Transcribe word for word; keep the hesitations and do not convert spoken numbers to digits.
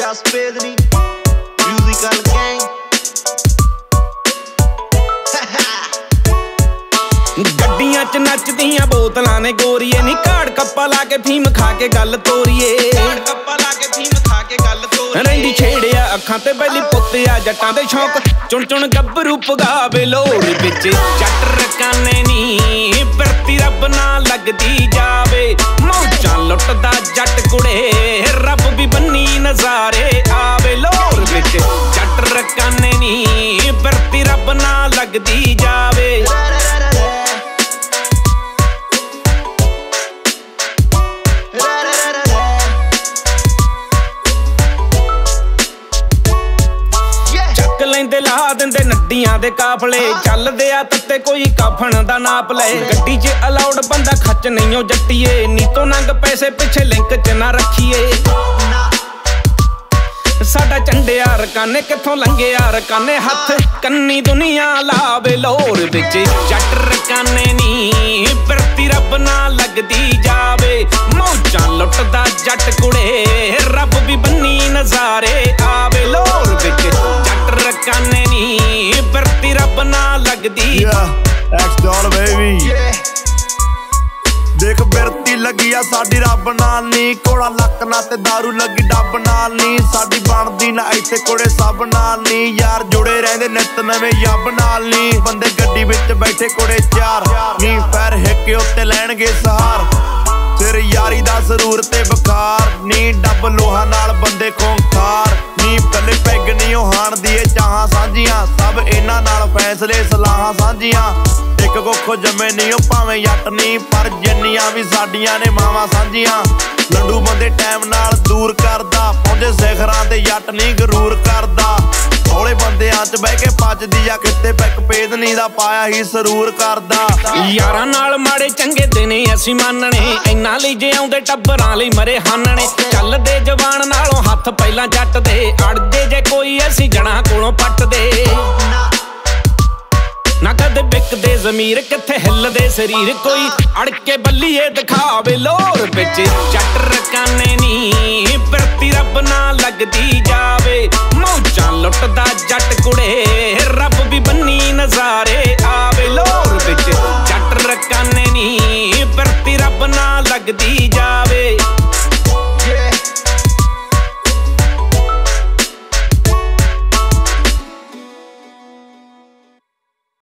Just Pedri, musical gang. ਗੱਡੀਆਂ ਚ ਨੱਚਦੀਆਂ ਬੋਤਲਾਂ ਨੇ ਗੋਰੀਏ ਨੀ ਘਾੜ ਕੱਪਾ ਲਾ ਕੇ ਫੀਮ ਖਾ ਕੇ ਗੱਲ ਤੋਰੀਏ ਘਾੜ ਕੱਪਾ ਲਾ ਕੇ ਫੀਮ ਖਾ ਕੇ ਗੱਲ ਤੋਰੀਏ ਰਹਿੰਦੀ ਛੇੜਿਆ ਅੱਖਾਂ ਤੇ ਬੈਲੀ ਪੁੱਤਿਆ ਜੱਟਾਂ ਦੇ ਸ਼ੌਕ ਚੁਣ ਚੁਣ ਗੱਭਰੂ ਪਗਾਵੇ ਲੋਰ ਵਿੱਚ ਜੱਟ ਰਕਾਨੇ ਨੀ ਵਰਤੀ ਰੱਬ ਨਾ ਲੱਗਦੀ ਜਾਵੇ ਮੌਜਾਂ ਲੁੱਟਦਾ ਜੱਟ ਕੁੜੇ ਰੱਬ ਵੀ ਬੰਨੀ ਨਜ਼ਾਰੇ ਆਵੇ ਲੋਰ ਵਿੱਚ ਜੱਟ ਰਕਾਨੇ ਨੀ ਵਰਤੀ ਰੱਬ ਨਾ ਲੱਗਦੀ ਜਾਵੇ ਲੈਂਦੇ ਲਾ ਦਿੰਦੇ ਨੱਡੀਆਂ ਦੇ ਕਾਫਲੇ ਚੱਲਦੇ ਆ ਤੱਤੇ ਕੋਈ ਕਾਫਣ ਦਾ ਨਾਪ ਲੈ ਗੱਡੀ 'ਚ ਅਲਾਉਡ ਬੰਦਾ ਖੱਚ ਨਹੀਂਓ ਜੱਟੀਏ ਨੀਤੋਂ ਨੰਗ ਪੈਸੇ ਪਿੱਛੇ ਲਿੰਕ 'ਚ ਨਾ ਰੱਖੀਏ ਸਾਡਾ ਝੰਡਿਆ ਰਕਾਨੇ ਕਿੱਥੋਂ ਲੰਘਿਆ ਰਕਾਨੇ ਹੱਥ ਕੰਨੀ ਦੁਨੀਆ ਲਾਵੇ ਲੋਰ ਵਿੱਚ ਜੱਟ ਰਕਾਨੇ ਨੀ ਵਰਤੀ ਰੱਬ ਨਾ ਲੱਗਦੀ ਜਾਵੇ ਮੌਜਾਂ ਲੁੱਟਦਾ ਜੱਟ ਕੁੜੇ ਰੱਬ ਵੀ ਬੰਨੀ ਨਜ਼ਾਰੇ ਆਵੇ ਲੋਰ ਵਿੱਚ ਜੱਟ ਰਕਾਨੇ ਨੀ ਵਰਤੀ ਰੱਬ ਨਾ ਲੱਗਦੀ ਐਕਸ ਡਾਲ ਬੇਬੀ ਦੇਖ ਬਿਰਤੀ ਲੱਗੀ ਆ ਸਾਡੀ ਰੱਬ ਨਾਲ ਨੀ ਕੋੜਾ ਲੱਕ ਨਾ ਤੇ ਦਾਰੂ ਲੱਗੀ ਡੱਬ ਨਾਲ ਨੀ ਸਾਡੀ ਬਣਦੀ ਨਾ ਇੱਥੇ ਕੋੜੇ ਸਭ ਨਾਲ ਨੀ ਯਾਰ ਜੁੜੇ ਰਹਿੰਦੇ ਨਿੱਤ ਨਵੇਂ ਯੱਬ ਨਾਲ ਨੀ ਬੰਦੇ ਗੱਡੀ ਵਿੱਚ ਬੈਠੇ ਕੋੜੇ ਚਾਰ ਨੀ ਪੈਰ ਹਿੱਕੇ ਉੱਤੇ ਲੈਣਗੇ ਸਹਾਰ ਸਿਰ ਯਾਰੀ ਦਾ ਜ਼ਰੂਰ ਤੇ ਬੁਖਾਰ ਨੀ ਡੱਬ ਲੋਹਾ ਨਾਲ ਬੰਦੇ ਖੋਖਾਰ ਨੀ ਕੱਲੇ ਪੈਗ ਨੀ ਉਹ ਹਾਣ ਦੀ ਚਾਹਾਂ ਸਾਂਝੀਆਂ ਸਭ ਇਹਨਾਂ ਨਾਲ ਫੈਸਲੇ ਸਲਾਹਾਂ ਸਾਂਝੀਆਂ ਇੱਕ ਕੁੱਖੋ ਜੰਮੇ ਨੀ ਉਹ ਭਾਵੇਂ ਜੱਟ ਨੀ ਪਰ ਜਿੰਨੀਆਂ ਵੀ ਸਾਡੀਆਂ ਨੇ ਮਾਵਾਂ ਸਾਂਝੀਆਂ ਲੰਡੂ ਬੰਦੇ ਟਾਈਮ ਨਾਲ ਦੂਰ ਕਰਦਾ ਪਹੁੰਚੇ ਸਿਖਰਾਂ ਤੇ ਜੱਟ ਨੀ ਗਰੂਰ ਕਰਦਾ ਹੌਲੇ ਬੰਦਿਆਂ 'ਚ ਬਹਿ ਕੇ ਪੱਜਦੀ ਆ ਕਿਤੇ ਪੈਕ ਪੇਦਨੀ ਦਾ ਪਾਇਆ ਹੀ ਸਰੂਰ ਕਰਦਾ ਯਾਰਾਂ ਨਾਲ ਮਾੜੇ ਚੰਗੇ ਦਿਨੇ ਅਸੀਂ ਮੰਨਣੇ ਇੰਨਾ ਲਈ ਜੇ ਆਉਂਦੇ ਟੱਬਰਾਂ ਲਈ ਮਰੇ ਹਾਨਣੇ ਚੱਲਦੇ ਜਵਾਨ ਨਾਲੋਂ ਹੱਥ ਪਹਿਲਾਂ ਜੱਟ ਦੇ ਅੜਦੇ ਜੇ ਕੋਈ ਅਸੀਂ ਜਣਾ ਕੋਲੋਂ ਪੱਟਦੇ ਨਾ ਕਦੇ ਵਿਕਦੇ ਜ਼ਮੀਰ ਕਿੱਥੇ ਹਿੱਲਦੇ ਸਰੀਰ ਕੋਈ ਅੜ ਕੇ ਬੱਲੀਏ ਦਿਖਾਵੇ ਲੋਰ ਵਿੱਚ ਜੱਟ ਰਕਾਨੇ ਨੀ ਵਰਤੀ ਰੱਬ ਨਾ ਲੱਗਦੀ ਜਾਵੇ ਮੌਜਾਂ ਲੁੱਟਦਾ ਜੱਟ ਕੁੜੇ ਰੱਬ ਵੀ ਬੰਨੀ ਨਜ਼ਾਰੇ